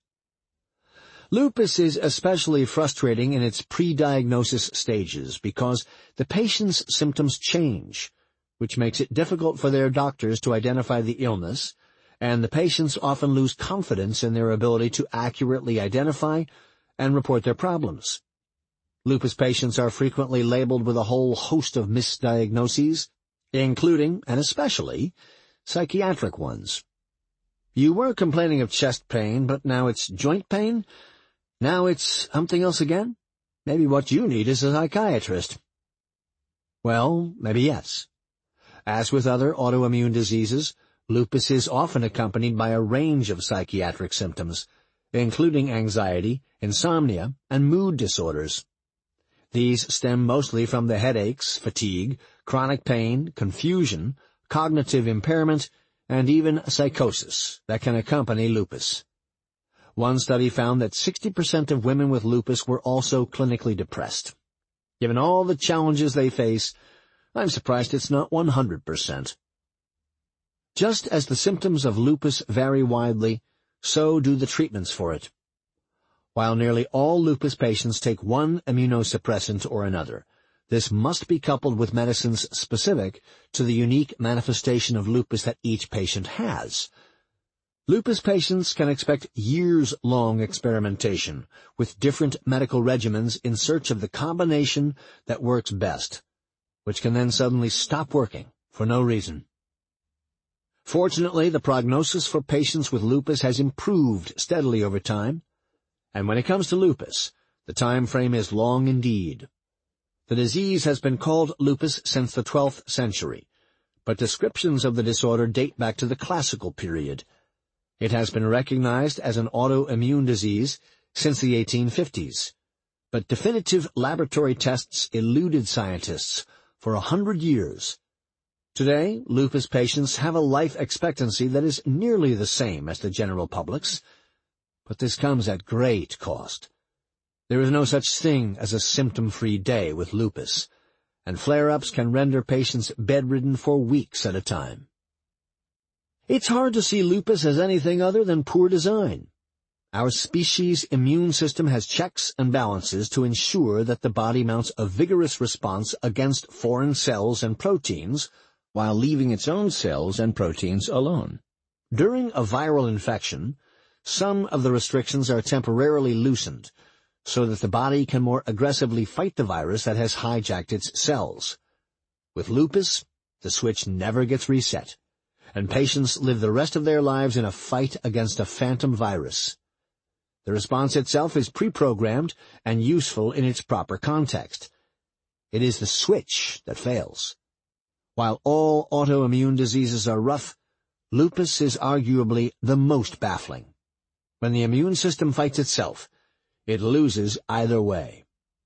Lupus is especially frustrating in its pre-diagnosis stages because the patient's symptoms change, which makes it difficult for their doctors to identify the illness, and the patients often lose confidence in their ability to accurately identify and report their problems. Lupus patients are frequently labeled with a whole host of misdiagnoses, including, and especially, psychiatric ones. You were complaining of chest pain, but now it's joint pain? Now it's something else again? Maybe what you need is a psychiatrist. Well, maybe yes. As with other autoimmune diseases, lupus is often accompanied by a range of psychiatric symptoms, including anxiety, insomnia, and mood disorders. These stem mostly from the headaches, fatigue, chronic pain, confusion, cognitive impairment, and even psychosis that can accompany lupus. One study found that sixty percent of women with lupus were also clinically depressed. Given all the challenges they face, I'm surprised it's not one hundred percent. Just as the symptoms of lupus vary widely, so do the treatments for it. While nearly all lupus patients take one immunosuppressant or another, this must be coupled with medicines specific to the unique manifestation of lupus that each patient has. Lupus patients can expect years-long experimentation with different medical regimens in search of the combination that works best, which can then suddenly stop working for no reason. Fortunately, the prognosis for patients with lupus has improved steadily over time, and when it comes to lupus, the time frame is long indeed. The disease has been called lupus since the twelfth century, but descriptions of the disorder date back to the classical period. It has been recognized as an autoimmune disease since the eighteen fifties, but definitive laboratory tests eluded scientists for a hundred years. Today, lupus patients have a life expectancy that is nearly the same as the general public's, but this comes at great cost. There is no such thing as a symptom-free day with lupus, and flare-ups can render patients bedridden for weeks at a time. It's hard to see lupus as anything other than poor design. Our species' immune system has checks and balances to ensure that the body mounts a vigorous response against foreign cells and proteins, while leaving its own cells and proteins alone. During a viral infection, some of the restrictions are temporarily loosened, so that the body can more aggressively fight the virus that has hijacked its cells. With lupus, the switch never gets reset, and patients live the rest of their lives in a fight against a phantom virus. The response itself is pre-programmed and useful in its proper context. It is the switch that fails. While all autoimmune diseases are rough, lupus is arguably the most baffling. When the immune system fights itself, it loses either way.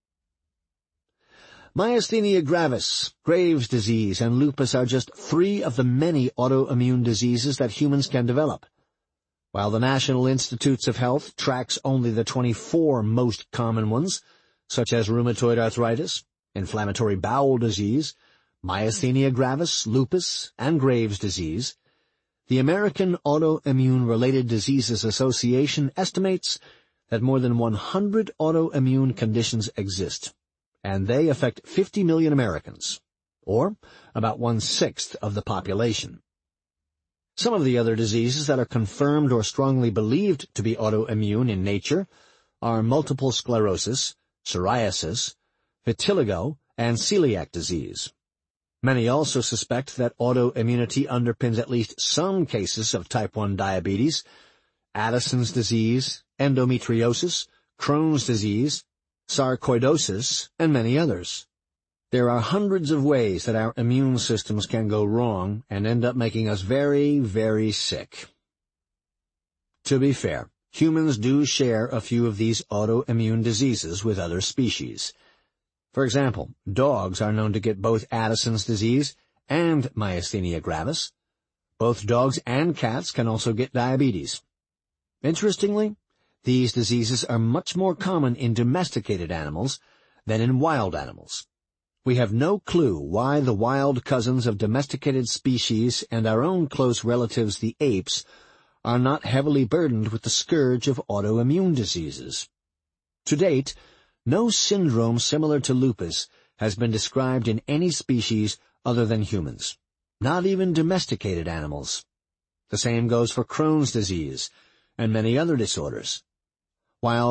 Myasthenia gravis, Graves' disease, and lupus are just three of the many autoimmune diseases that humans can develop. While the National Institutes of Health tracks only the twenty-four most common ones, such as rheumatoid arthritis, inflammatory bowel disease, myasthenia gravis, lupus, and Graves' disease, the American Autoimmune-Related Diseases Association estimates that more than one hundred autoimmune conditions exist, and they affect fifty million Americans, or about one-sixth of the population. Some of the other diseases that are confirmed or strongly believed to be autoimmune in nature are multiple sclerosis, psoriasis, vitiligo, and celiac disease. Many also suspect that autoimmunity underpins at least some cases of type one diabetes, Addison's disease, endometriosis, Crohn's disease, sarcoidosis, and many others. There are hundreds of ways that our immune systems can go wrong and end up making us very, very sick. To be fair, humans do share a few of these autoimmune diseases with other species. For example, dogs are known to get both Addison's disease and myasthenia gravis. Both dogs and cats can also get diabetes. Interestingly, these diseases are much more common in domesticated animals than in wild animals. We have no clue why the wild cousins of domesticated species and our own close relatives, the apes, are not heavily burdened with the scourge of autoimmune diseases. To date, no syndrome similar to lupus has been described in any species other than humans, not even domesticated animals. The same goes for Crohn's disease and many other disorders. While